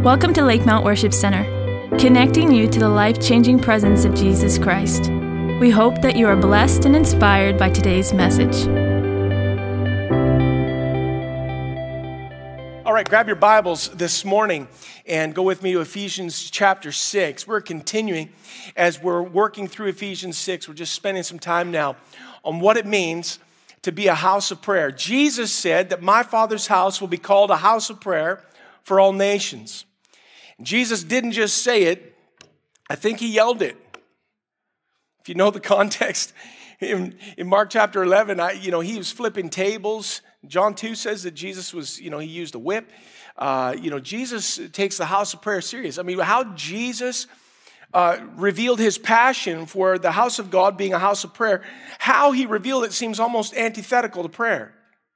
Welcome to Lakemount Worship Center, connecting you to the life-changing presence of Jesus Christ. We hope that you are blessed and inspired by today's message. All right, grab your Bibles this morning and go with me to Ephesians chapter 6. We're continuing as we're working through Ephesians 6. We're just spending some time now on what it means to be a house of prayer. Jesus said that my Father's house will be called a house of prayer for all nations. Jesus didn't just say it, I think he yelled it. If you know the context, in Mark chapter 11, he was flipping tables. John 2 says that Jesus was, he used a whip. Jesus takes the house of prayer serious. I mean, how Jesus revealed his passion for the house of God being a house of prayer, how he revealed it seems almost antithetical to prayer.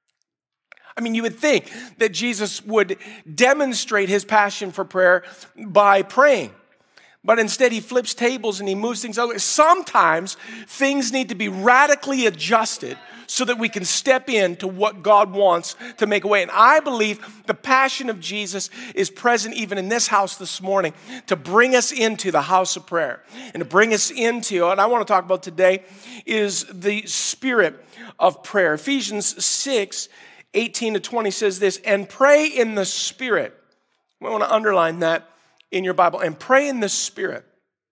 I mean, you would think that Jesus would demonstrate his passion for prayer by praying. But instead, he flips tables and he moves things over. Sometimes things need to be radically adjusted so that we can step into what God wants to make a way. And I believe the passion of Jesus is present even in this house this morning to bring us into the house of prayer and to bring us into, and I want to talk about today, is the spirit of prayer. Ephesians 6:18-20 says this, and pray in the Spirit. I want to underline that in your Bible. And pray in the Spirit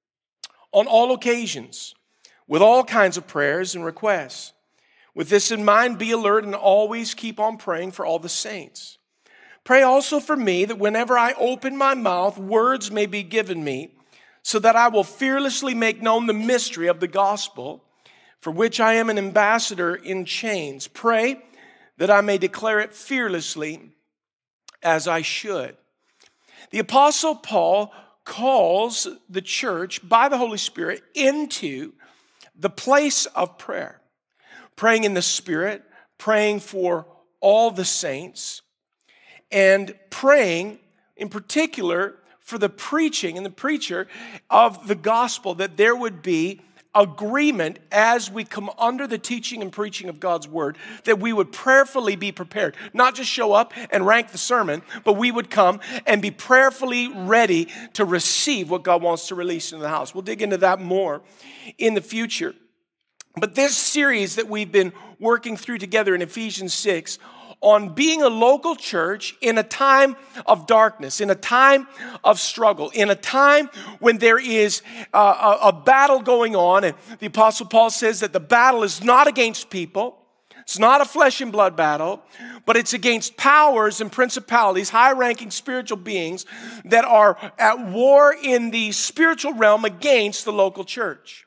on all occasions with all kinds of prayers and requests. With this in mind, be alert and always keep on praying for all the saints. Pray also for me that whenever I open my mouth, words may be given me so that I will fearlessly make known the mystery of the gospel for which I am an ambassador in chains. Pray that I may declare it fearlessly as I should. The Apostle Paul calls the church by the Holy Spirit into the place of prayer. Praying in the Spirit, praying for all the saints, and praying in particular for the preaching and the preacher of the gospel, that there would be agreement as we come under the teaching and preaching of God's word, that we would prayerfully be prepared, not just show up and rank the sermon, but we would come and be prayerfully ready to receive what God wants to release into the house. We'll dig into that more in the future. But this series that we've been working through together in Ephesians 6 on being a local church in a time of darkness, in a time of struggle, in a time when there is a battle going on. And the Apostle Paul says that the battle is not against people. It's not a flesh and blood battle, but it's against powers and principalities, high-ranking spiritual beings that are at war in the spiritual realm against the local church.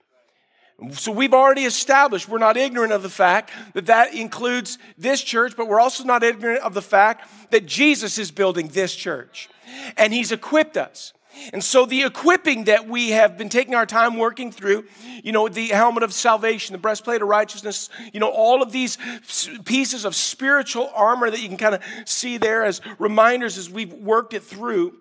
So we've already established, we're not ignorant of the fact that that includes this church, but we're also not ignorant of the fact that Jesus is building this church. And he's equipped us. And so the equipping that we have been taking our time working through, the helmet of salvation, the breastplate of righteousness, all of these pieces of spiritual armor that you can kind of see there as reminders as we've worked it through.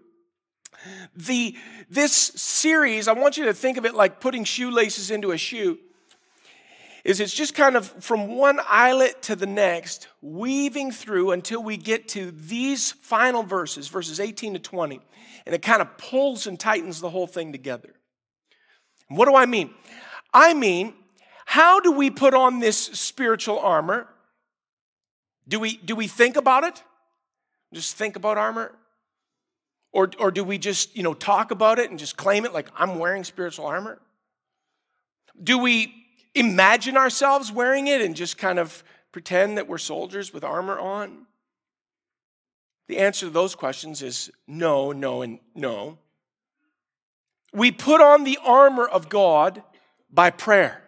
This series, I want you to think of it like putting shoelaces into a shoe. It's just kind of from one eyelet to the next, weaving through until we get to these final verses 18 to 20. And it kind of pulls and tightens the whole thing together. What do I mean? I mean, how do we put on this spiritual armor? Do we think about it? Just think about armor? Or do we just, talk about it and just claim it like I'm wearing spiritual armor? Do we imagine ourselves wearing it and just kind of pretend that we're soldiers with armor on? The answer to those questions is no, no, and no. We put on the armor of God by prayer.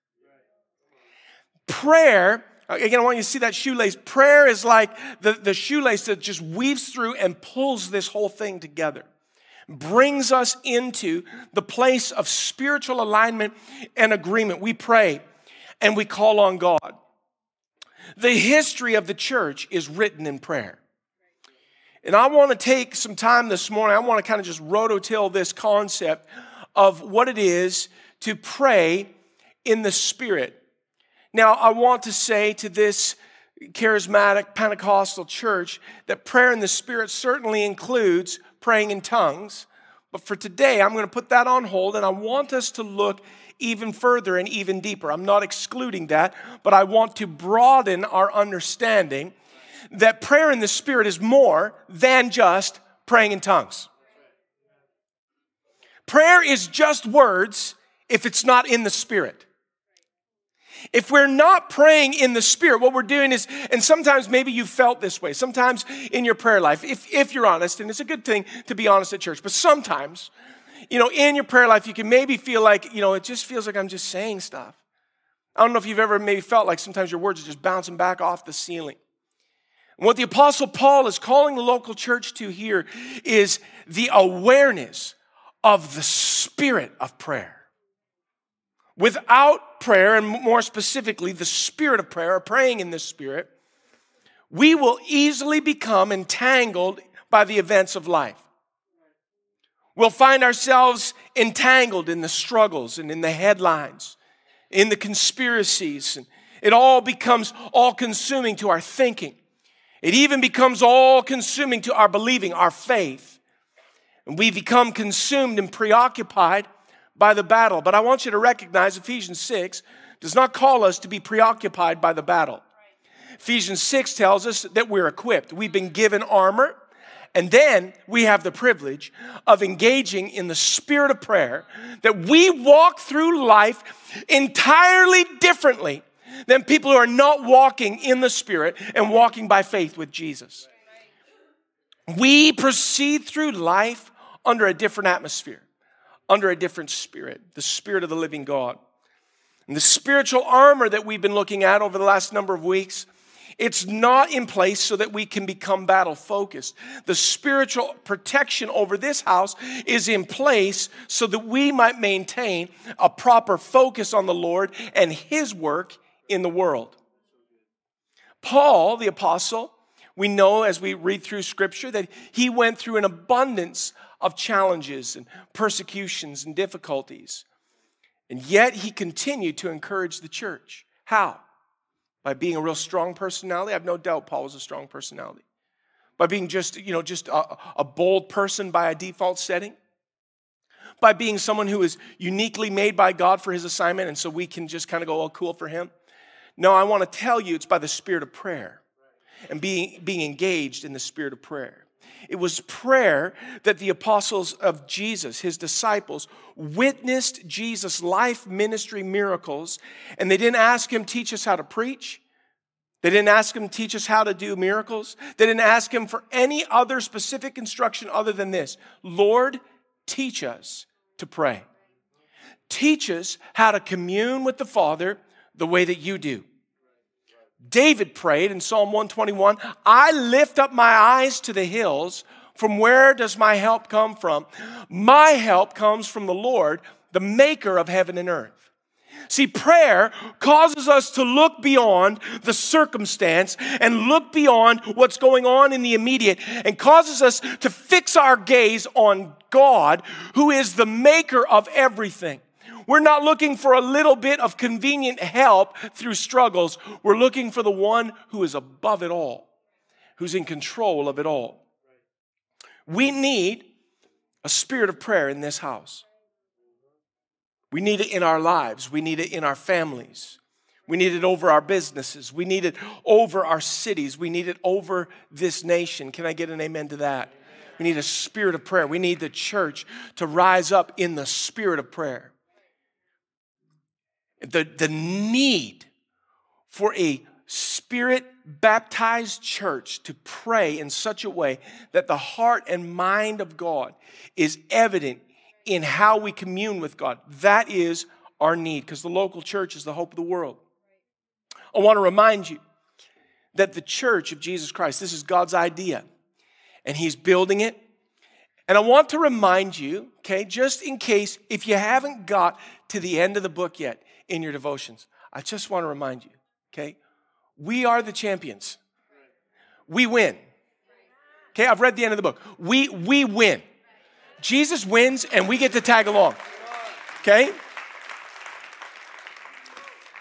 Prayer, again, I want you to see that shoelace. Prayer is like the shoelace that just weaves through and pulls this whole thing together. Brings us into the place of spiritual alignment and agreement. We pray and we call on God. The history of the church is written in prayer. And I want to take some time this morning. I want to kind of just rototill this concept of what it is to pray in the Spirit. Now, I want to say to this charismatic Pentecostal church that prayer in the Spirit certainly includes praying in tongues. But for today, I'm going to put that on hold, and I want us to look even further and even deeper. I'm not excluding that, but I want to broaden our understanding that prayer in the Spirit is more than just praying in tongues. Prayer is just words if it's not in the Spirit. If we're not praying in the Spirit, what we're doing is, and sometimes maybe you felt this way, sometimes in your prayer life, if you're honest, and it's a good thing to be honest at church, but sometimes, in your prayer life, you can maybe feel like, it just feels like I'm just saying stuff. I don't know if you've ever maybe felt like sometimes your words are just bouncing back off the ceiling. And what the Apostle Paul is calling the local church to here is the awareness of the spirit of prayer. Without prayer, and more specifically, the spirit of prayer, or praying in the Spirit, we will easily become entangled by the events of life. We'll find ourselves entangled in the struggles and in the headlines, in the conspiracies. And it all becomes all-consuming to our thinking. It even becomes all-consuming to our believing, our faith. And we become consumed and preoccupied by the battle. But I want you to recognize Ephesians 6 does not call us to be preoccupied by the battle. Ephesians 6 tells us that we're equipped. We've been given armor, and then we have the privilege of engaging in the spirit of prayer, that we walk through life entirely differently than people who are not walking in the Spirit and walking by faith with Jesus. We proceed through life under a different atmosphere, under a different spirit, the Spirit of the living God. And the spiritual armor that we've been looking at over the last number of weeks, it's not in place so that we can become battle focused. The spiritual protection over this house is in place so that we might maintain a proper focus on the Lord and His work in the world. Paul, the apostle, we know as we read through Scripture that he went through an abundance of challenges and persecutions and difficulties. And yet he continued to encourage the church. How? By being a real strong personality. I have no doubt Paul was a strong personality. By being just a bold person by a default setting. By being someone who is uniquely made by God for his assignment, and so we can just kind of go, oh, cool for him. No, I want to tell you it's by the spirit of prayer and being engaged in the spirit of prayer. It was prayer that the apostles of Jesus, his disciples, witnessed Jesus' life, ministry, miracles, and they didn't ask him, teach us how to preach. They didn't ask him, teach us how to do miracles. They didn't ask him for any other specific instruction other than this: Lord, teach us to pray. Teach us how to commune with the Father the way that you do. David prayed in Psalm 121, I lift up my eyes to the hills. From where does my help come from? My help comes from the Lord, the maker of heaven and earth. See, prayer causes us to look beyond the circumstance and look beyond what's going on in the immediate, and causes us to fix our gaze on God, who is the maker of everything. We're not looking for a little bit of convenient help through struggles. We're looking for the one who is above it all, who's in control of it all. We need a spirit of prayer in this house. We need it in our lives. We need it in our families. We need it over our businesses. We need it over our cities. We need it over this nation. Can I get an amen to that? We need a spirit of prayer. We need the church to rise up in the spirit of prayer. The need for a Spirit-baptized church to pray in such a way that the heart and mind of God is evident in how we commune with God. That is our need, because the local church is the hope of the world. I want to remind you that the church of Jesus Christ, this is God's idea, and He's building it. And I want to remind you, okay, just in case, if you haven't got to the end of the book yet in your devotions, I just want to remind you, okay, we are the champions. We win. Okay, I've read the end of the book. We win. Jesus wins and we get to tag along. Okay?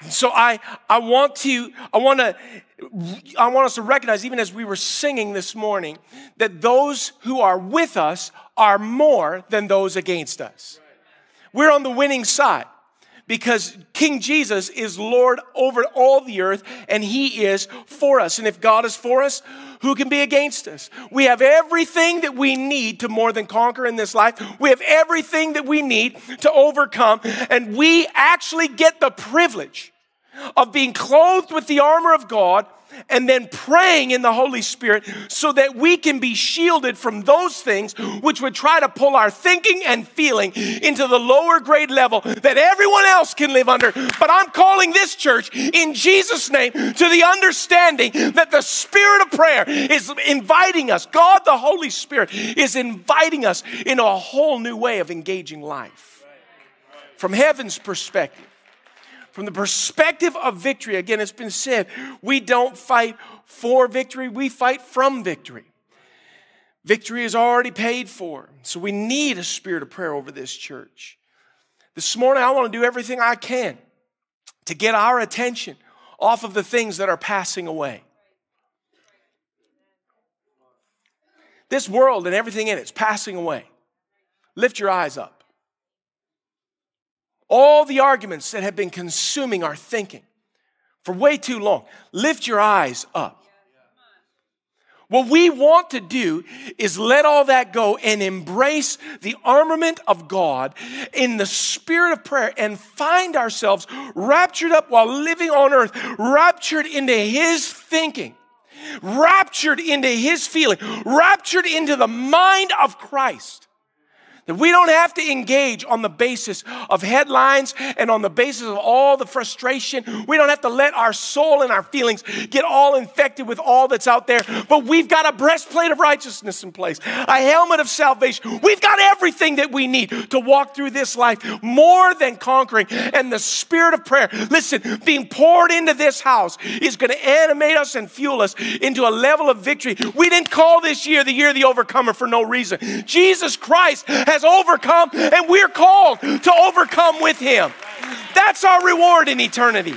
So I want us to recognize, even as we were singing this morning, that those who are with us are more than those against us. We're on the winning side because King Jesus is Lord over all the earth, and He is for us. And if God is for us, who can be against us? We have everything that we need to more than conquer in this life. We have everything that we need to overcome, and we actually get the privilege of being clothed with the armor of God and then praying in the Holy Spirit so that we can be shielded from those things which would try to pull our thinking and feeling into the lower grade level that everyone else can live under. But I'm calling this church in Jesus' name to the understanding that the Spirit of prayer is inviting us. God, the Holy Spirit, is inviting us into a whole new way of engaging life. From heaven's perspective. From the perspective of victory, again, it's been said, we don't fight for victory, we fight from victory. Victory is already paid for, so we need a spirit of prayer over this church. This morning, I want to do everything I can to get our attention off of the things that are passing away. This world and everything in it is passing away. Lift your eyes up. All the arguments that have been consuming our thinking for way too long. Lift your eyes up. What we want to do is let all that go and embrace the armament of God in the spirit of prayer and find ourselves raptured up while living on earth, raptured into His thinking, raptured into His feeling, raptured into the mind of Christ. That we don't have to engage on the basis of headlines and on the basis of all the frustration. We don't have to let our soul and our feelings get all infected with all that's out there. But we've got a breastplate of righteousness in place, a helmet of salvation. We've got everything that we need to walk through this life more than conquering. And the spirit of prayer, listen, being poured into this house is going to animate us and fuel us into a level of victory. We didn't call this year the overcomer for no reason. Jesus Christ has overcome, and we're called to overcome with Him. That's our reward in eternity.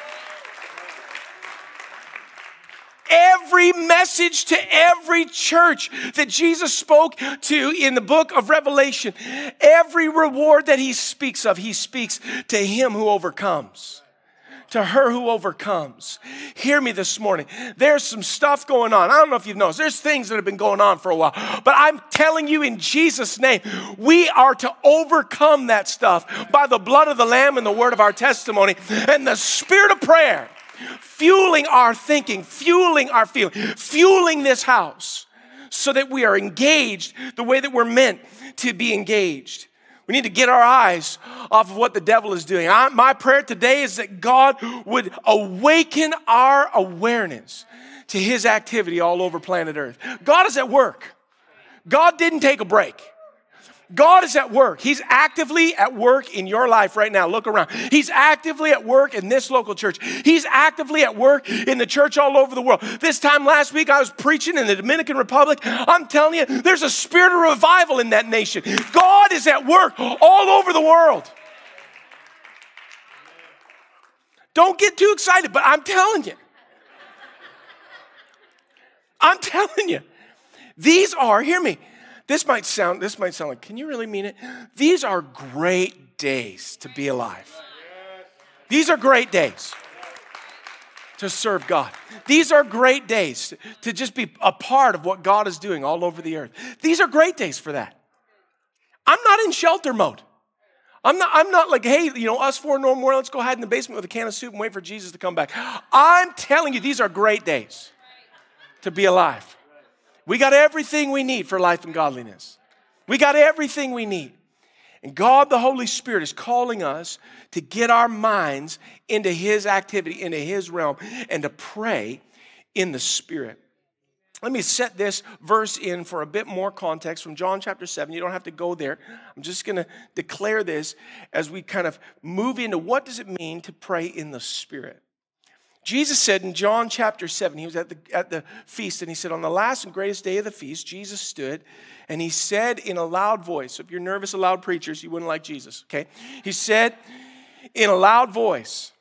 Every message to every church that Jesus spoke to in the book of Revelation, every reward that He speaks of, He speaks to him who overcomes. To her who overcomes. Hear me this morning. There's some stuff going on. I don't know if you've noticed. There's things that have been going on for a while. But I'm telling you in Jesus' name, we are to overcome that stuff by the blood of the Lamb and the word of our testimony and the spirit of prayer, fueling our thinking, fueling our feeling, fueling this house so that we are engaged the way that we're meant to be engaged. We need to get our eyes off of what the devil is doing. My prayer today is that God would awaken our awareness to His activity all over planet Earth. God is at work. God didn't take a break. God is at work. He's actively at work in your life right now. Look around. He's actively at work in this local church. He's actively at work in the church all over the world. This time last week, I was preaching in the Dominican Republic. I'm telling you, there's a spirit of revival in that nation. God is at work all over the world. Don't get too excited, but I'm telling you. I'm telling you. These are, hear me. This might sound like, can you really mean it? These are great days to be alive. These are great days to serve God. These are great days to just be a part of what God is doing all over the earth. These are great days for that. I'm not in shelter mode. I'm not like, hey, us four no more, let's go hide in the basement with a can of soup and wait for Jesus to come back. I'm telling you, these are great days to be alive. We got everything we need for life and godliness. We got everything we need. And God, the Holy Spirit, is calling us to get our minds into His activity, into His realm, and to pray in the Spirit. Let me set this verse in for a bit more context from John chapter 7. You don't have to go there. I'm just going to declare this as we kind of move into what does it mean to pray in the Spirit. Jesus said in John chapter 7, He was at the feast, and He said, on the last and greatest day of the feast, Jesus stood, and He said in a loud voice, so if you're nervous, loud preachers, you wouldn't like Jesus, okay? He said in a loud voice,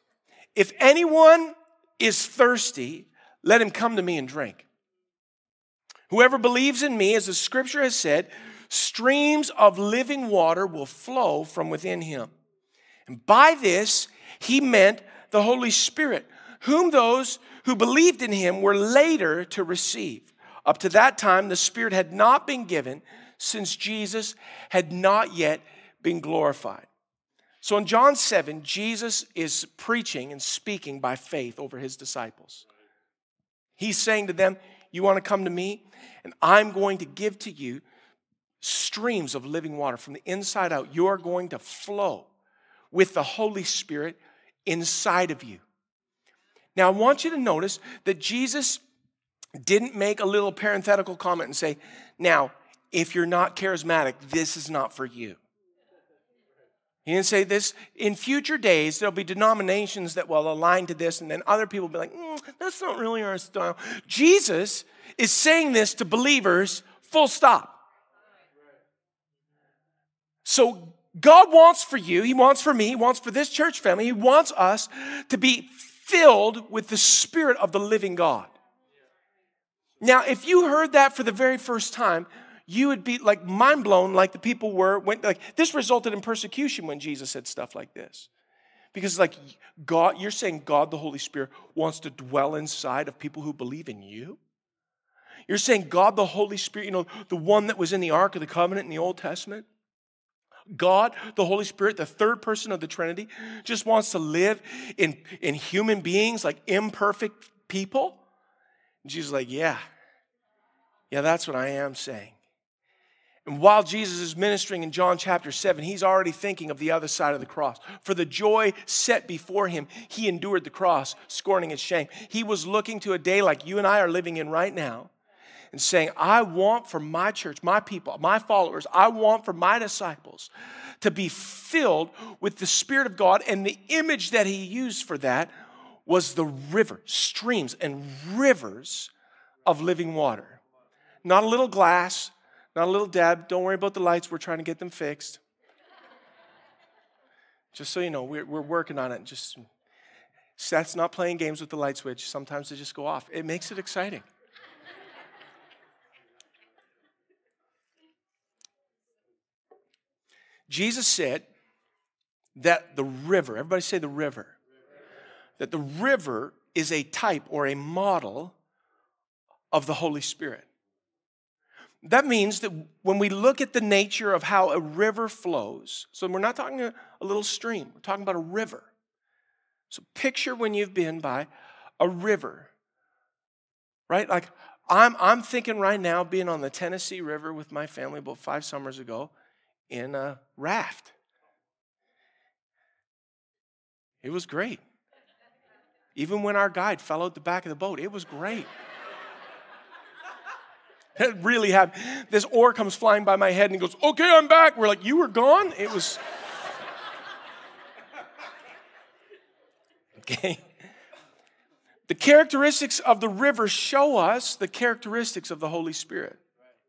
If anyone is thirsty, let him come to me and drink. Whoever believes in me, as the scripture has said, streams of living water will flow from within him. And by this, he meant the Holy Spirit, whom those who believed in him were later to receive. Up to that time, the Spirit had not been given, since Jesus had not yet been glorified. So in John 7, Jesus is preaching and speaking by faith over his disciples. He's saying to them, you want to come to me, and I'm going to give to you streams of living water from the inside out. You're going to flow with the Holy Spirit inside of you. Now, I want you to notice that Jesus didn't make a little parenthetical comment and say, now, if you're not charismatic, this is not for you. He didn't say this. In future days, there'll be denominations that will align to this, and then other people will be like, that's not really our style. Jesus is saying this to believers, full stop. So God wants for you, he wants for me, he wants for this church family, he wants us to be filled with the Spirit of the living God. Now, if you heard that for the very first time, you would be like mind blown like the people were. This resulted in persecution when Jesus said stuff like this. Because like God, you're saying God, the Holy Spirit, wants to dwell inside of people who believe in you? You're saying God, the Holy Spirit, the one that was in the Ark of the Covenant in the Old Testament? God, the Holy Spirit, the third person of the Trinity, just wants to live in human beings, like imperfect people? And Jesus is like, yeah, that's what I am saying. And while Jesus is ministering in John chapter 7, he's already thinking of the other side of the cross. For the joy set before him, he endured the cross, scorning its shame. He was looking to a day like you and I are living in right now and saying, I want for my church, my people, my followers, I want for my disciples to be filled with the Spirit of God. And the image that he used for that was the river, streams and rivers of living water. Not a little glass, not a little dab. Don't worry about the lights. We're trying to get them fixed. Just so you know, we're working on it. Just Seth's not playing games with the light switch. Sometimes they just go off. It makes it exciting. Jesus said that the river, everybody say the river, that the river is a type or a model of the Holy Spirit. That means that when we look at the nature of how a river flows, so we're not talking a little stream, we're talking about a river. So picture when you've been by a river, right? Like I'm thinking right now being on the Tennessee River with my family about 5 summers ago in a raft. It was great. Even when our guide fell out the back of the boat, it was great. It really happened. This oar comes flying by my head and he goes, okay, I'm back. We're like, you were gone? It was... Okay. The characteristics of the river show us the characteristics of the Holy Spirit.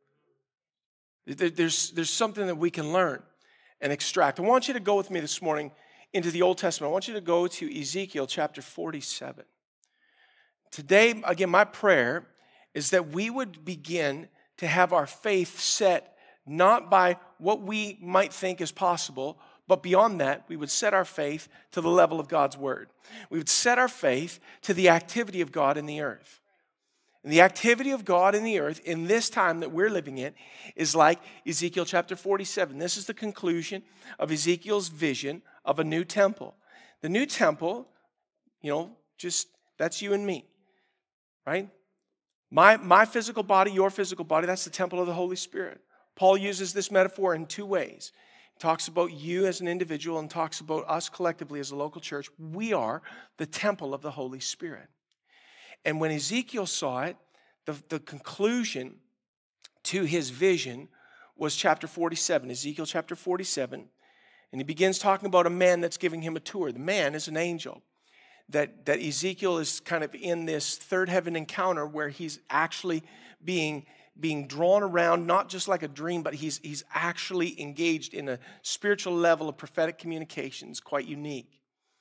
There's something that we can learn and extract. I want you to go with me this morning into the Old Testament. I want you to go to Ezekiel chapter 47. Today, again, my prayer is that we would begin to have our faith set not by what we might think is possible, but beyond that, we would set our faith to the level of God's Word. We would set our faith to the activity of God in the earth. And the activity of God in the earth in this time that we're living in is like Ezekiel chapter 47. This is the conclusion of Ezekiel's vision of a new temple. The new temple, that's you and me, right? My physical body, your physical body, that's the temple of the Holy Spirit. Paul uses this metaphor in 2 ways. He talks about you as an individual and talks about us collectively as a local church. We are the temple of the Holy Spirit. And when Ezekiel saw it, the conclusion to his vision was chapter 47, Ezekiel chapter 47. And he begins talking about a man that's giving him a tour. The man is an angel. That Ezekiel is kind of in this third heaven encounter where he's actually being drawn around, not just like a dream, but he's actually engaged in a spiritual level of prophetic communications, quite unique.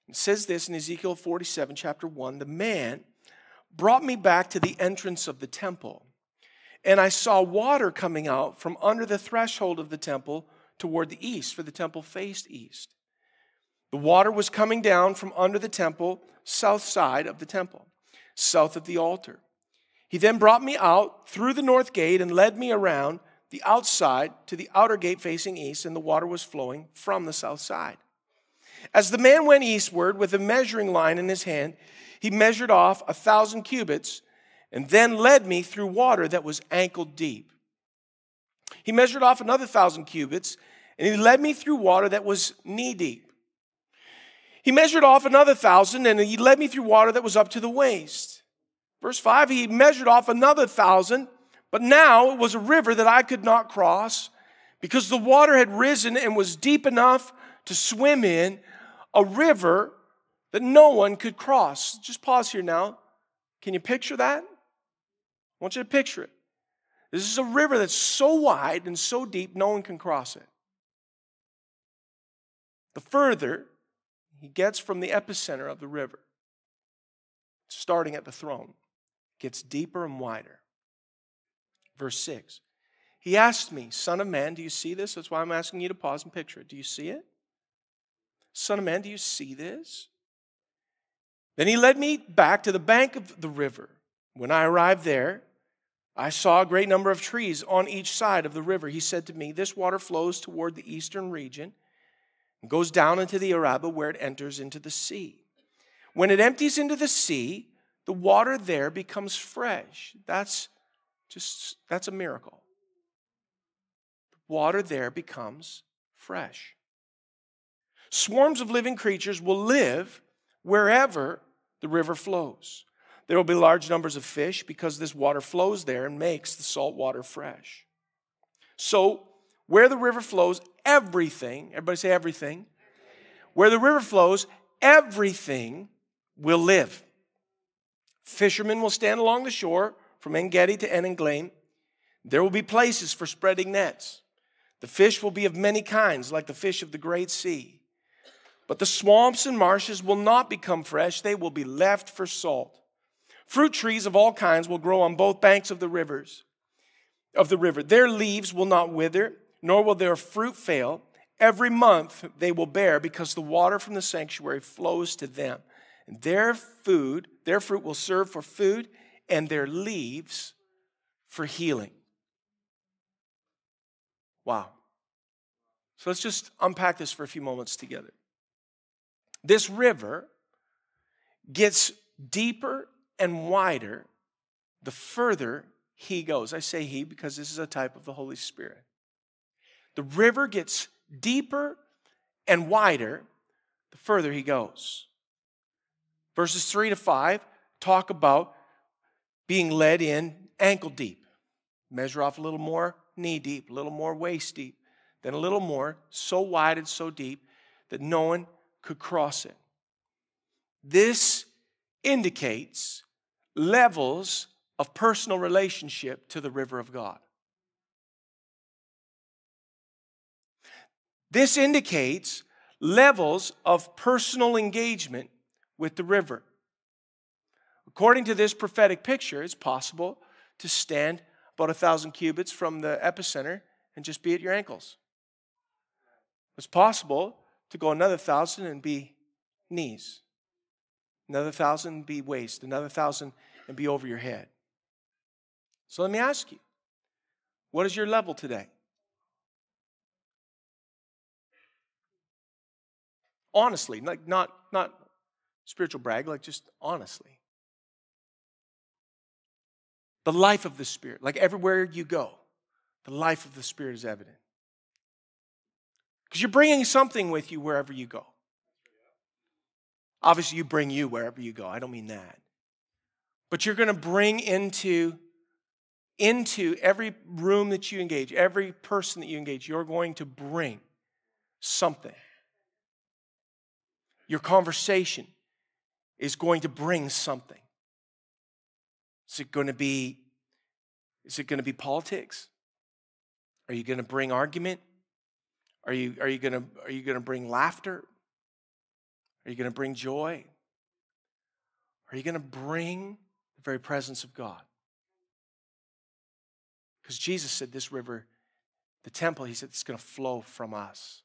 It says this in Ezekiel 47, chapter 1, the man brought me back to the entrance of the temple, and I saw water coming out from under the threshold of the temple toward the east, for the temple faced east. The water was coming down from under the temple, south side of the temple, south of the altar. He then brought me out through the north gate and led me around the outside to the outer gate facing east, and the water was flowing from the south side. As the man went eastward with a measuring line in his hand, he measured off 1,000 cubits and then led me through water that was ankle deep. He measured off another 1,000 cubits and he led me through water that was knee deep. He measured off another 1,000 and he led me through water that was up to the waist. Verse 5, he measured off another 1,000, but now it was a river that I could not cross because the water had risen and was deep enough to swim in, a river that no one could cross. Just pause here now. Can you picture that? I want you to picture it. This is a river that's so wide and so deep, no one can cross it. The further he gets from the epicenter of the river, starting at the throne, gets deeper and wider. Verse 6. He asked me, Son of man, do you see this? That's why I'm asking you to pause and picture it. Do you see it? Son of man, do you see this? Then he led me back to the bank of the river. When I arrived there, I saw a great number of trees on each side of the river. He said to me, this water flows toward the eastern region and goes down into the Araba where it enters into the sea. When it empties into the sea, the water there becomes fresh. That's a miracle. The water there becomes fresh. Swarms of living creatures will live wherever the river flows. There will be large numbers of fish because this water flows there and makes the salt water fresh. So, where the river flows, everything, everybody say everything. Where the river flows, everything will live. Fishermen will stand along the shore from En-Gedi to En-Eglaim. There will be places for spreading nets. The fish will be of many kinds, like the fish of the great sea. But the swamps and marshes will not become fresh. They will be left for salt. Fruit trees of all kinds will grow on both banks of the river. Their leaves will not wither, nor will their fruit fail. Every month they will bear, because the water from the sanctuary flows to them. And their fruit will serve for food, and their leaves for healing. Wow. So let's just unpack this for a few moments together. This river gets deeper and wider the further he goes. I say he because this is a type of the Holy Spirit. The river gets deeper and wider the further he goes. Verses 3 to 5 talk about being led in ankle deep. Measure off a little more knee deep, a little more waist deep, then a little more, so wide and so deep that no one could cross it. This indicates levels of personal relationship to the river of God. This indicates levels of personal engagement with the river. According to this prophetic picture, it's possible to stand about 1,000 cubits from the epicenter and just be at your ankles. It's possible to go another 1,000 and be knees. Another 1,000 and be waist. Another 1,000 and be over your head. So let me ask you, what is your level today? Honestly, like not spiritual brag, like just honestly. The life of the Spirit, like everywhere you go, the life of the Spirit is evident. Because you're bringing something with you wherever you go. Obviously, you bring you wherever you go. I don't mean that. But you're going to bring into every room that you engage, every person that you engage, you're going to bring something. Your conversation is going to bring something. Is it going to be politics? Are you going to bring argument? Are you going to bring laughter? Are you going to bring joy? Are you going to bring the very presence of God? Because Jesus said this river, the temple, he said it's going to flow from us.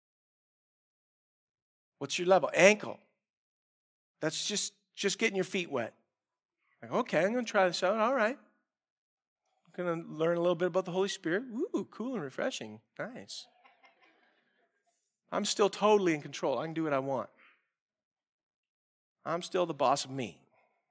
What's your level? Ankle. That's just getting your feet wet. Like, okay, I'm going to try this out. All right. I'm going to learn a little bit about the Holy Spirit. Ooh, cool and refreshing. Nice. I'm still totally in control. I can do what I want. I'm still the boss of me.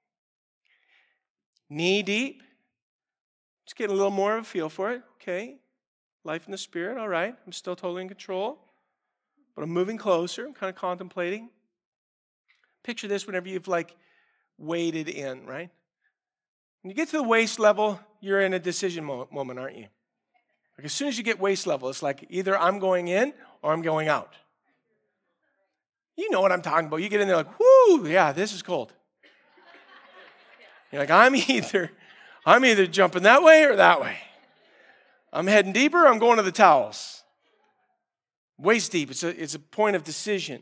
Knee deep. Just getting a little more of a feel for it. Okay. Life in the Spirit. All right. I'm still totally in control. But I'm moving closer. I'm kind of contemplating. Picture this whenever you've waded in, right? When you get to the waist level, you're in a decision moment, aren't you? Like as soon as you get waist level, it's like either I'm going in or I'm going out. You know what I'm talking about. You get in there like, whoo, yeah, this is cold. You're like, I'm either jumping that way or that way. I'm heading deeper, I'm going to the towels. Waist deep, it's a point of decision.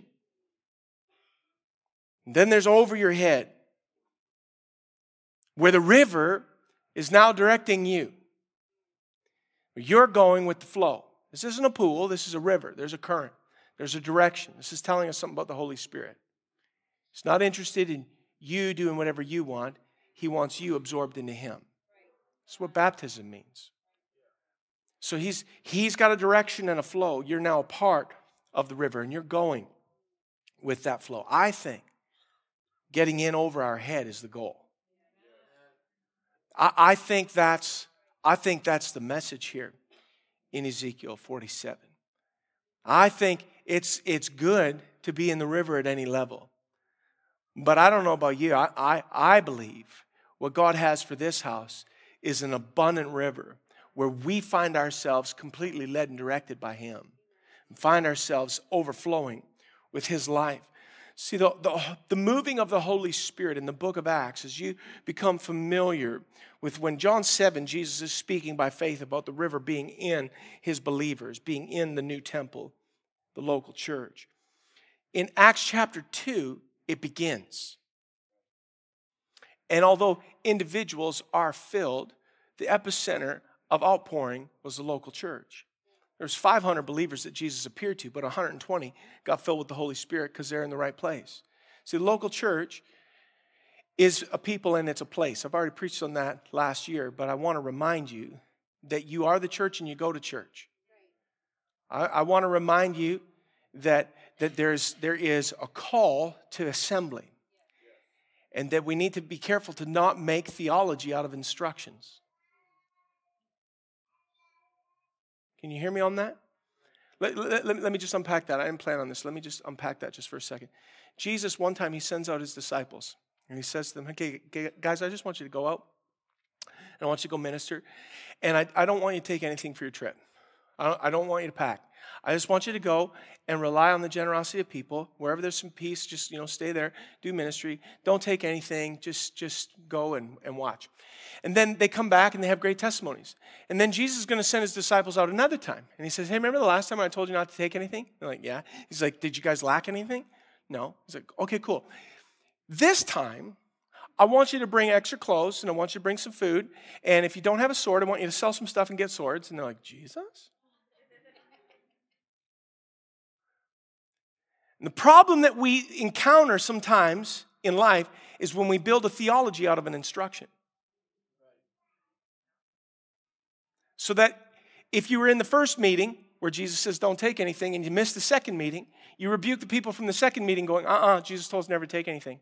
And then there's over your head, where the river is now directing you. You're going with the flow. This isn't a pool, this is a river. There's a current. There's a direction. This is telling us something about the Holy Spirit. He's not interested in you doing whatever you want. He wants you absorbed into Him. That's what baptism means. So he's got a direction and a flow. You're now a part of the river, and you're going with that flow. I think getting in over our head is the goal. I think that's the message here in Ezekiel 47. I think it's good to be in the river at any level. But I don't know about you. I believe what God has for this house is an abundant river where we find ourselves completely led and directed by Him. And find ourselves overflowing with His life. See, the moving of the Holy Spirit in the book of Acts, as you become familiar with when John 7, Jesus is speaking by faith about the river being in His believers, being in the new temple, the local church. In Acts chapter 2, it begins. And although individuals are filled, the epicenter of outpouring was the local church. There's 500 believers that Jesus appeared to, but 120 got filled with the Holy Spirit because they're in the right place. See, the local church is a people and it's a place. I've already preached on that last year, but I want to remind you that you are the church and you go to church. I want to remind you that there is a call to assembly, and that we need to be careful to not make theology out of instructions. Can you hear me on that? Let me just unpack that. I didn't plan on this. Let me just unpack that just for a second. Jesus, one time, He sends out His disciples. And He says to them, okay, guys, I just want you to go out. And I want you to go minister. And I don't want you to take anything for your trip. I don't want you to pack. I just want you to go and rely on the generosity of people. Wherever there's some peace, just stay there, do ministry. Don't take anything. Just go and watch. And then they come back and they have great testimonies. And then Jesus is going to send His disciples out another time. And He says, hey, remember the last time I told you not to take anything? They're like, yeah. He's like, did you guys lack anything? No. He's like, okay, cool. This time, I want you to bring extra clothes and I want you to bring some food. And if you don't have a sword, I want you to sell some stuff and get swords. And they're like, Jesus? And the problem that we encounter sometimes in life is when we build a theology out of an instruction. So that if you were in the first meeting where Jesus says don't take anything and you miss the second meeting, you rebuke the people from the second meeting going, Jesus told us never to take anything.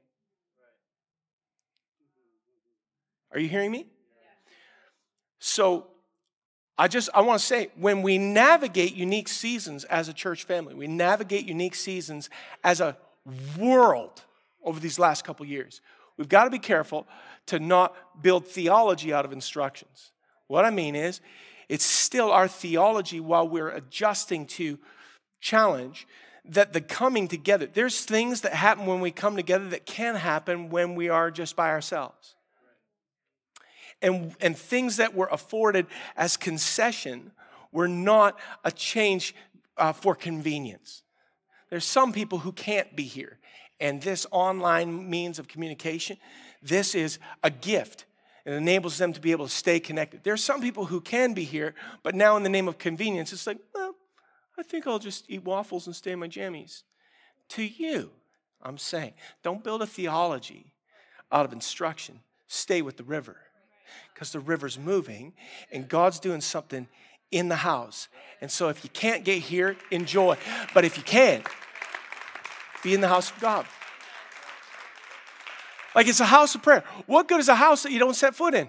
Are you hearing me? So I want to say, when we navigate unique seasons as a church family, we navigate unique seasons as a world over these last couple years, we've got to be careful to not build theology out of instructions. What I mean is, it's still our theology while we're adjusting to challenge, that the coming together, there's things that happen when we come together that can happen when we are just by ourselves. And things that were afforded as concession were not a change for convenience. There's some people who can't be here. And this online means of communication, this is a gift. It enables them to be able to stay connected. There are some people who can be here, but now in the name of convenience, it's like, well, I think I'll just eat waffles and stay in my jammies. To you, I'm saying, don't build a theology out of instruction. Stay with the river, because the river's moving and God's doing something in the house. And so if you can't get here, enjoy. But if you can, be in the house of God. Like it's a house of prayer. What good is a house that you don't set foot in?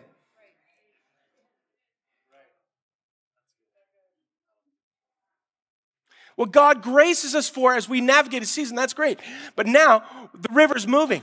What God graces us for as we navigate a season, that's great. But now, the river's moving.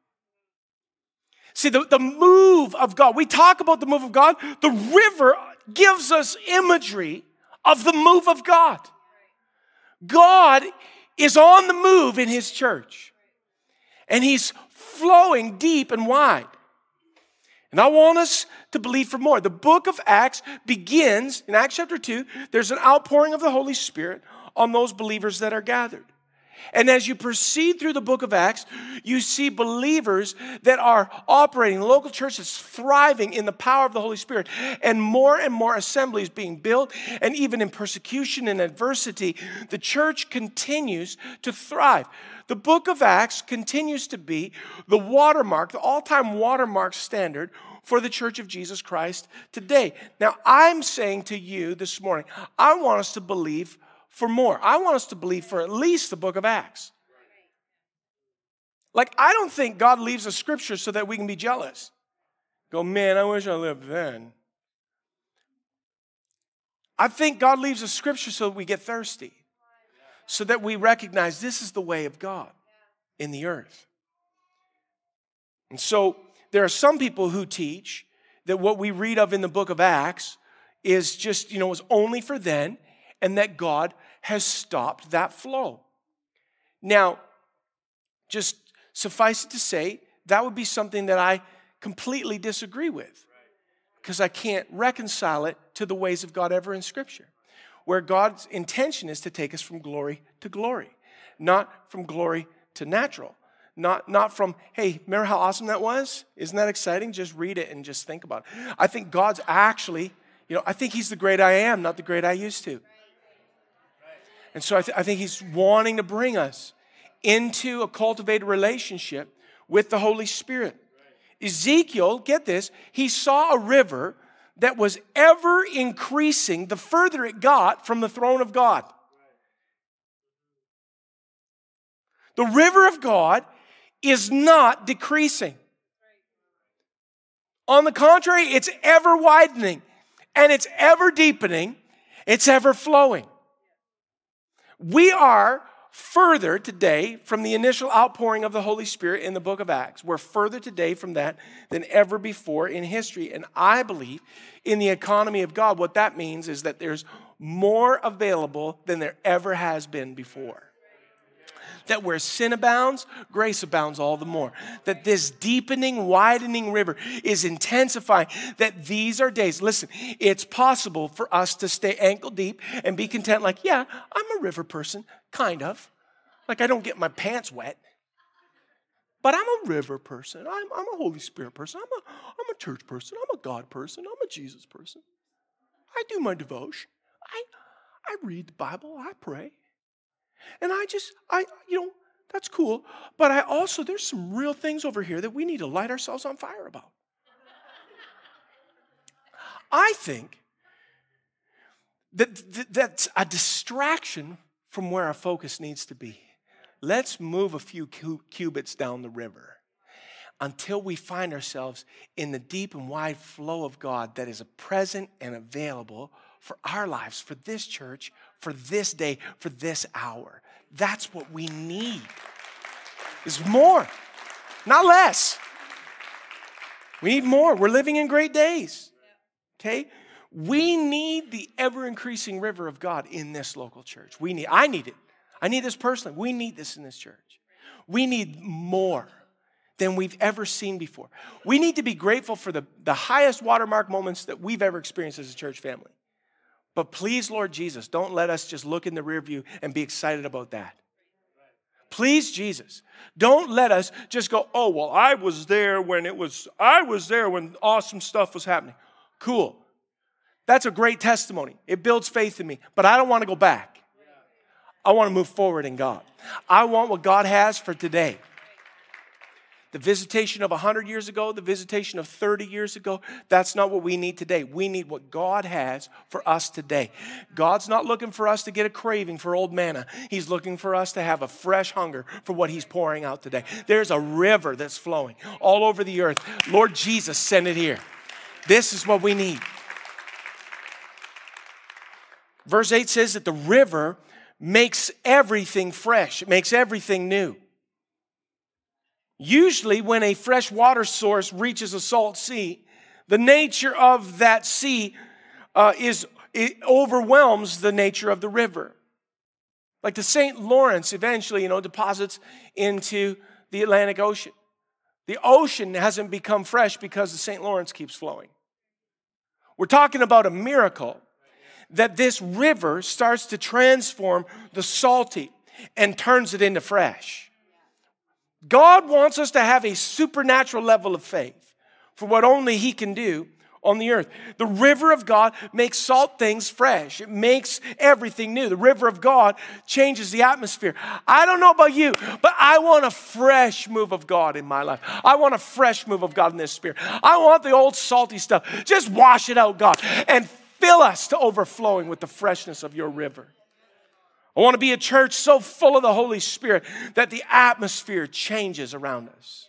See, the move of God, we talk about the move of God. The river gives us imagery of the move of God. God is on the move in His church. And He's flowing deep and wide. And I want us to believe for more. The book of Acts begins, in Acts chapter 2, there's an outpouring of the Holy Spirit on those believers that are gathered. And as you proceed through the book of Acts, you see believers that are operating, local churches thriving in the power of the Holy Spirit, and more assemblies being built, and even in persecution and adversity, the church continues to thrive. The book of Acts continues to be the watermark, the all-time watermark standard for the Church of Jesus Christ today. Now, I'm saying to you this morning, I want us to believe for more. I want us to believe for at least the book of Acts. Like, I don't think God leaves a scripture so that we can be jealous. Go, man, I wish I lived then. I think God leaves a scripture so that we get thirsty. So that we recognize this is the way of God in the earth. And so there are some people who teach that what we read of in the book of Acts is just, was only for then, and that God has stopped that flow. Now, just suffice it to say, that would be something that I completely disagree with, because I can't reconcile it to the ways of God ever in Scripture, where God's intention is to take us from glory to glory, not from glory to natural. Not from, hey, remember how awesome that was? Isn't that exciting? Just read it and just think about it. I think God's actually, I think He's the great I am, not the great I used to. And so I think He's wanting to bring us into a cultivated relationship with the Holy Spirit. Ezekiel, get this, he saw a river that was ever increasing the further it got from the throne of God. The river of God is not decreasing. On the contrary, it's ever widening, and it's ever deepening, it's ever flowing. We are further today from the initial outpouring of the Holy Spirit in the book of Acts. We're further today from that than ever before in history. And I believe in the economy of God, what that means is that there's more available than there ever has been before. That where sin abounds, grace abounds all the more. That this deepening, widening river is intensifying. That these are days. Listen, it's possible for us to stay ankle deep and be content like, yeah, I'm a river person, kind of. Like I don't get my pants wet. But I'm a river person. I'm a Holy Spirit person. I'm a church person. I'm a God person. I'm a Jesus person. I do my devotion. I read the Bible. I pray. And that's cool. But there's some real things over here that we need to light ourselves on fire about. I think that's a distraction from where our focus needs to be. Let's move a few cubits down the river until we find ourselves in the deep and wide flow of God that is present and available for our lives, for this church, for this day, for this hour. That's what we need. Is more, not less. We need more. We're living in great days. Okay? We need the ever-increasing river of God in this local church. I need it. I need this personally. We need this in this church. We need more than we've ever seen before. We need to be grateful for the highest watermark moments that we've ever experienced as a church family. But please, Lord Jesus, don't let us just look in the rear view and be excited about that. Please, Jesus, don't let us just go, oh, well, I was there when awesome stuff was happening. Cool. That's a great testimony. It builds faith in me. But I don't want to go back. I want to move forward in God. I want what God has for today. The visitation of 100 years ago, the visitation of 30 years ago, that's not what we need today. We need what God has for us today. God's not looking for us to get a craving for old manna. He's looking for us to have a fresh hunger for what He's pouring out today. There's a river that's flowing all over the earth. Lord Jesus, send it here. This is what we need. Verse 8 says that the river makes everything fresh. It makes everything new. Usually when a fresh water source reaches a salt sea, the nature of that sea it overwhelms the nature of the river. Like the St. Lawrence eventually, deposits into the Atlantic Ocean. The ocean hasn't become fresh because the St. Lawrence keeps flowing. We're talking about a miracle that this river starts to transform the salty and turns it into fresh. God wants us to have a supernatural level of faith for what only He can do on the earth. The river of God makes salt things fresh. It makes everything new. The river of God changes the atmosphere. I don't know about you, but I want a fresh move of God in my life. I want a fresh move of God in this spirit. I want the old salty stuff. Just wash it out, God, and fill us to overflowing with the freshness of your river. I want to be a church so full of the Holy Spirit that the atmosphere changes around us.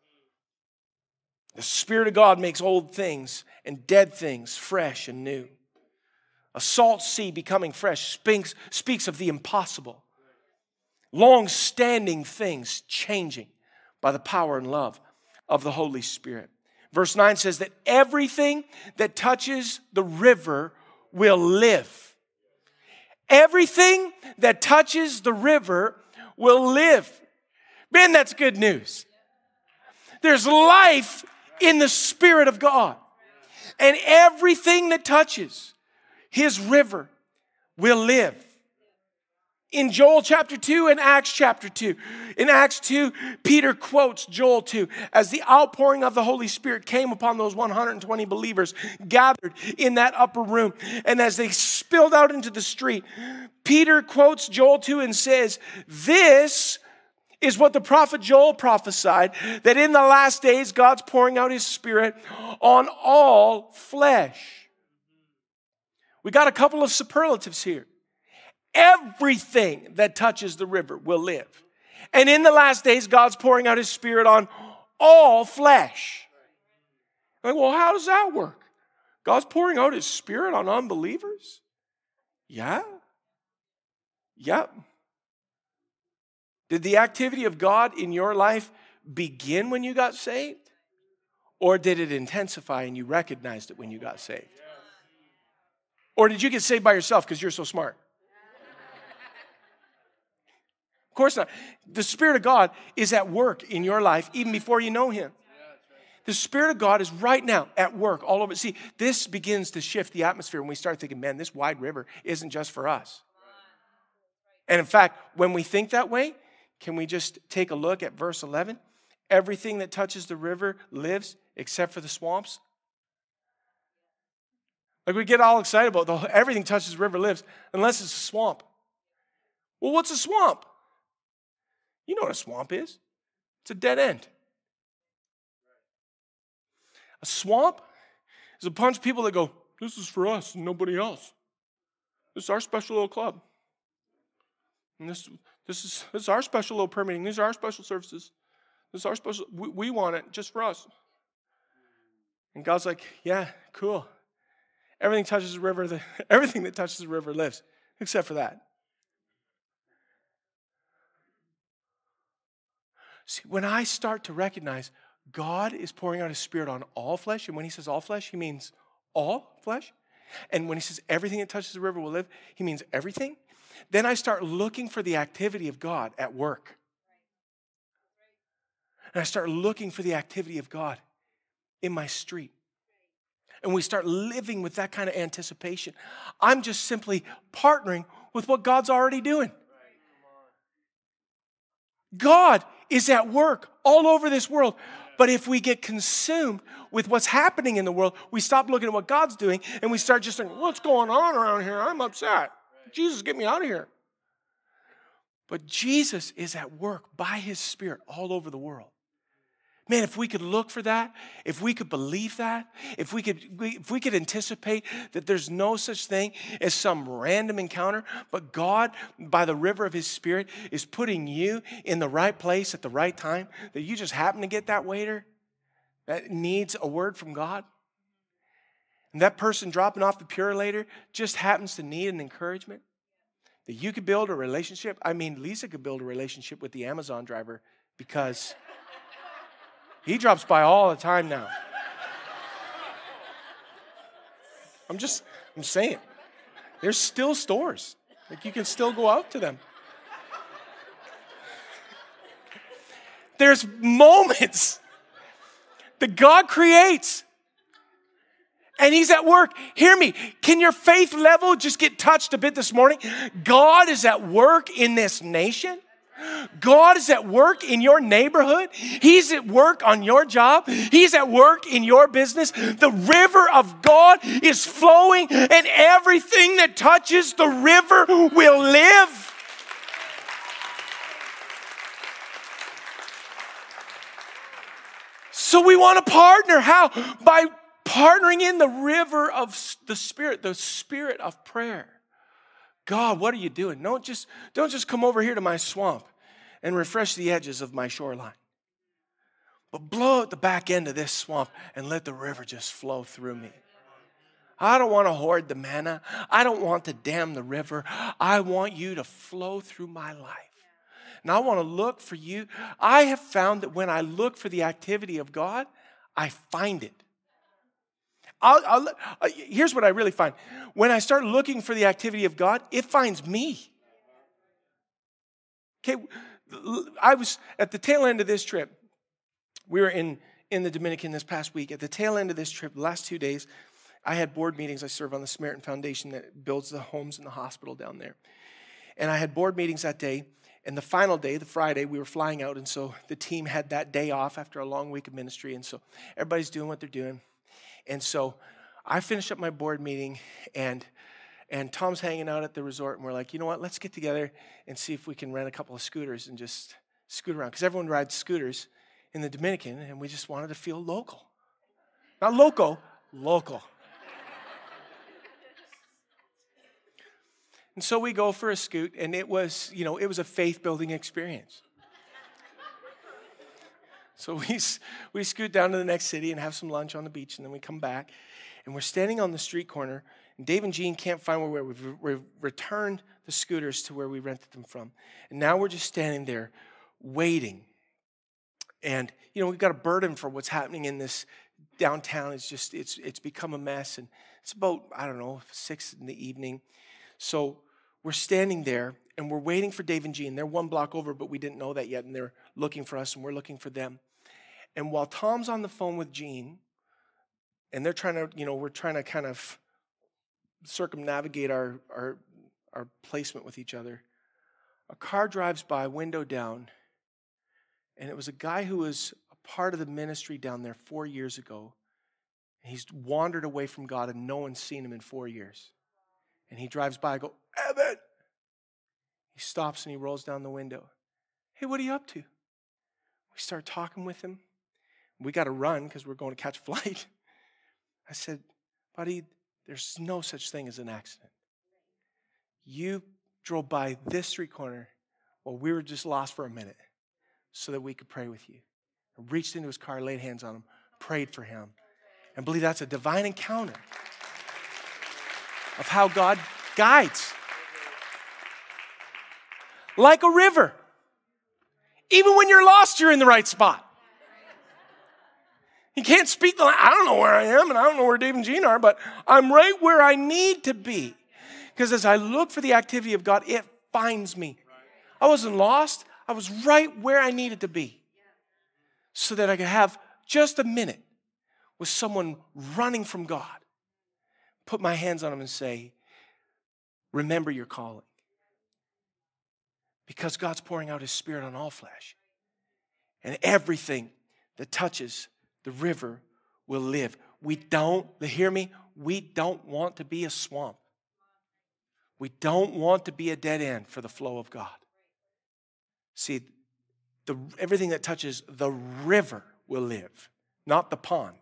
The Spirit of God makes old things and dead things fresh and new. A salt sea becoming fresh speaks of the impossible. Long-standing things changing by the power and love of the Holy Spirit. Verse 9 says that everything that touches the river will live. Everything that touches the river will live. Man, that's good news. There's life in the Spirit of God. And everything that touches His river will live. In Joel chapter 2 and Acts chapter 2. In Acts 2, Peter quotes Joel 2 as the outpouring of the Holy Spirit came upon those 120 believers gathered in that upper room. And as they spilled out into the street, Peter quotes Joel 2 and says, this is what the prophet Joel prophesied, that in the last days God's pouring out His Spirit on all flesh. We got a couple of superlatives here. Everything that touches the river will live. And in the last days, God's pouring out His Spirit on all flesh. Like, well, how does that work? God's pouring out His Spirit on unbelievers? Yeah. Yep. Did the activity of God in your life begin when you got saved? Or did it intensify and you recognized it when you got saved? Or did you get saved by yourself because you're so smart? Of course not. The Spirit of God is at work in your life even before you know Him. The Spirit of God is right now at work all over. See, this begins to shift the atmosphere when we start thinking, man, this wide river isn't just for us. And in fact, when we think that way, can we just take a look at verse 11? Everything that touches the river lives except for the swamps. Like we get all excited about everything touches the river lives unless it's a swamp. Well, what's a swamp? You know what a swamp is. It's a dead end. A swamp is a bunch of people that go, this is for us and nobody else. This is our special little club. And this is our special little permitting. These are our special services. This is our special, we want it just for us. And God's like, yeah, cool. Everything touches the river, everything that touches the river lives, except for that. See, when I start to recognize God is pouring out His Spirit on all flesh, and when He says all flesh, He means all flesh. And when He says everything that touches the river will live, He means everything. Then I start looking for the activity of God at work. And I start looking for the activity of God in my street. And we start living with that kind of anticipation. I'm just simply partnering with what God's already doing. God is at work all over this world. But if we get consumed with what's happening in the world, we stop looking at what God's doing and we start just saying, what's going on around here? I'm upset. Jesus, get me out of here. But Jesus is at work by his Spirit all over the world. Man, if we could look for that, if we could believe that, if we could anticipate that there's no such thing as some random encounter, but God, by the river of his Spirit, is putting you in the right place at the right time, that you just happen to get that waiter that needs a word from God, and that person dropping off the Purolator just happens to need an encouragement, that you could build a relationship. I mean, Lisa could build a relationship with the Amazon driver because he drops by all the time now. I'm saying. There's still stores. Like, you can still go out to them. There's moments that God creates. And he's at work. Hear me. Can your faith level just get touched a bit this morning? God is at work in this nation. God is at work in your neighborhood. He's at work on your job. He's at work in your business. The river of God is flowing, and everything that touches the river will live. So we want to partner. How? By partnering in the river of the Spirit of prayer. God, what are you doing? Don't just come over here to my swamp and refresh the edges of my shoreline. But blow out the back end of this swamp and let the river just flow through me. I don't want to hoard the manna. I don't want to dam the river. I want you to flow through my life. And I want to look for you. I have found that when I look for the activity of God, I find it. Here's what I really find. When I start looking for the activity of God, it finds me. Okay, I was at the tail end of this trip. We were in the Dominican this past week. At the tail end of this trip, the last 2 days, I had board meetings. I serve on the Samaritan Foundation that builds the homes in the hospital down there. And I had board meetings that day. And the final day, the Friday, we were flying out. And so the team had that day off after a long week of ministry. And so everybody's doing what they're doing. And so I finished up my board meeting, and Tom's hanging out at the resort, and we're like, you know what, let's get together and see if we can rent a couple of scooters and just scoot around. Because everyone rides scooters in the Dominican, and we just wanted to feel local. Not local, local. And so we go for a scoot, and it was a faith-building experience. So we scoot down to the next city and have some lunch on the beach, and then we come back, and we're standing on the street corner, and Dave and Jean can't find where we've returned the scooters to where we rented them from. And now we're just standing there waiting. And, we've got a burden for what's happening in this downtown. It's become a mess, and it's about, 6 in the evening. So we're standing there, and we're waiting for Dave and Jean. They're one block over, but we didn't know that yet, and they're looking for us, and we're looking for them. And while Tom's on the phone with Jean, and they're trying to, we're trying to kind of circumnavigate our placement with each other, a car drives by, window down, and it was a guy who was a part of the ministry down there 4 years ago. And he's wandered away from God, and no one's seen him in 4 years. And he drives by, I go, Evan! He stops and he rolls down the window. Hey, what are you up to? We start talking with him. We got to run because we're going to catch a flight. I said, buddy, there's no such thing as an accident. You drove by this street corner while we were just lost for a minute so that we could pray with you. I reached into his car, laid hands on him, prayed for him. And believe that's a divine encounter of how God guides. Like a river. Even when you're lost, you're in the right spot. You can't speak the language. I don't know where I am, and I don't know where Dave and Jean are, but I'm right where I need to be. Because as I look for the activity of God, it finds me. I wasn't lost. I was right where I needed to be. So that I could have just a minute with someone running from God. Put my hands on them and say, remember your calling. Because God's pouring out his Spirit on all flesh. And everything that touches the river will live. Hear me, we don't want to be a swamp. We don't want to be a dead end for the flow of God. See, everything that touches the river will live, not the pond.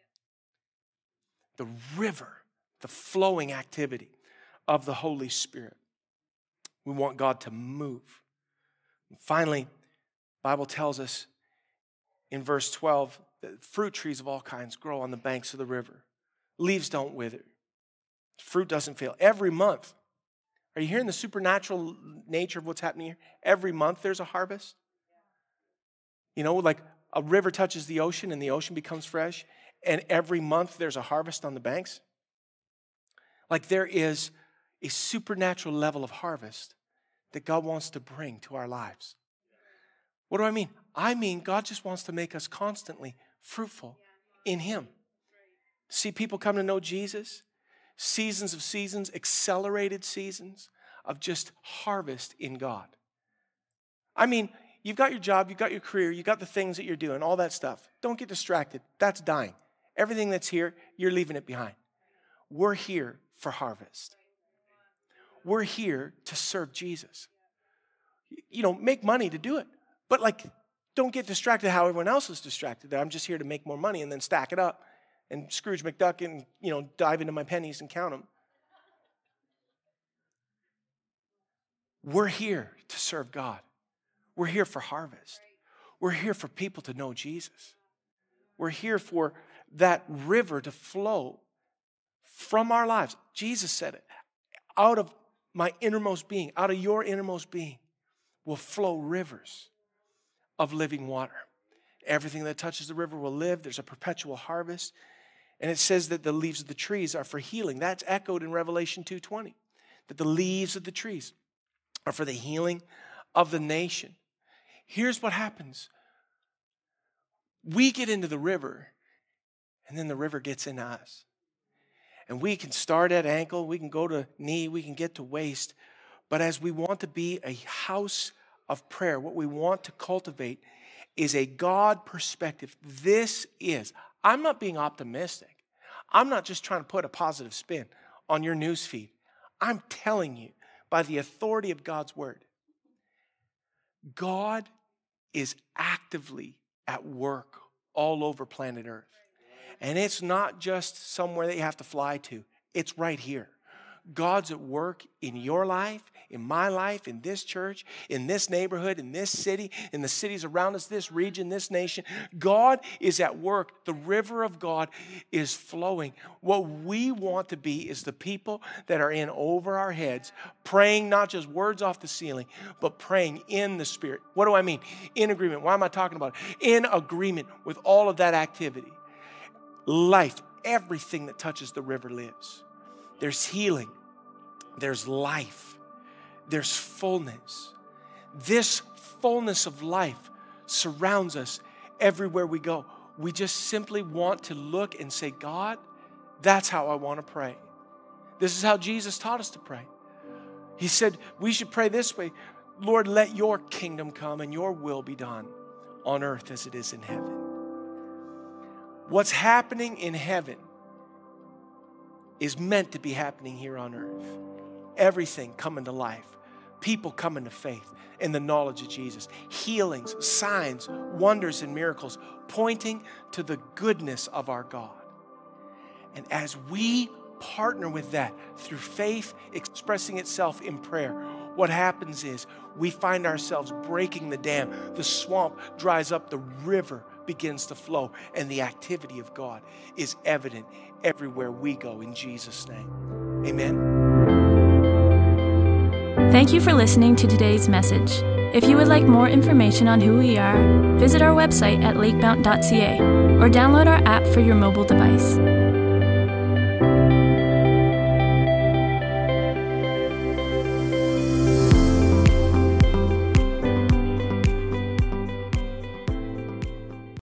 The river, the flowing activity of the Holy Spirit. We want God to move. And finally, the Bible tells us in verse 12 that fruit trees of all kinds grow on the banks of the river. Leaves don't wither. Fruit doesn't fail. Every month, are you hearing the supernatural nature of what's happening here? Every month there's a harvest. You know, like a river touches the ocean and the ocean becomes fresh, and every month there's a harvest on the banks. Like there is a supernatural level of harvest that God wants to bring to our lives. What do I mean? I mean God just wants to make us constantly fruitful in him. See people come to know Jesus, seasons of seasons, accelerated seasons of just harvest in God. I mean, you've got your job, you've got your career, you've got the things that you're doing, all that stuff. Don't get distracted. That's dying. Everything that's here, you're leaving it behind. We're here for harvest. We're here to serve Jesus. You know, make money to do it. But don't get distracted how everyone else is distracted. I'm just here to make more money and then stack it up and Scrooge McDuck and, dive into my pennies and count them. We're here to serve God. We're here for harvest. We're here for people to know Jesus. We're here for that river to flow from our lives. Jesus said it. Out of my innermost being, out of your innermost being, will flow rivers of living water. Everything that touches the river will live. There's a perpetual harvest. And it says that the leaves of the trees are for healing. That's echoed in Revelation 2:20. That the leaves of the trees are for the healing of the nation. Here's what happens. We get into the river, and then the river gets into us. And we can start at ankle, we can go to knee, we can get to waist. But as we want to be a house of prayer, what we want to cultivate is a God perspective. I'm not being optimistic. I'm not just trying to put a positive spin on your news feed. I'm telling you, by the authority of God's word, God is actively at work all over planet Earth. And it's not just somewhere that you have to fly to. It's right here. God's at work in your life, in my life, in this church, in this neighborhood, in this city, in the cities around us, this region, this nation. God is at work. The river of God is flowing. What we want to be is the people that are in over our heads, praying not just words off the ceiling, but praying in the Spirit. What do I mean? In agreement. Why am I talking about it? In agreement with all of that activity. Life, everything that touches the river lives. There's healing. There's life. There's fullness. This fullness of life surrounds us everywhere we go. We just simply want to look and say, God, that's how I want to pray. This is how Jesus taught us to pray. He said we should pray this way. Lord, let your kingdom come and your will be done on earth as it is in heaven. What's happening in heaven is meant to be happening here on earth. Everything coming to life. People coming to faith in the knowledge of Jesus. Healings, signs, wonders, and miracles pointing to the goodness of our God. And as we partner with that through faith expressing itself in prayer, what happens is we find ourselves breaking the dam. The swamp dries up, the river begins to flow, and the activity of God is evident everywhere we go in Jesus' name. Amen. Thank you for listening to today's message. If you would like more information on who we are, visit our website at lakemount.ca or download our app for your mobile device.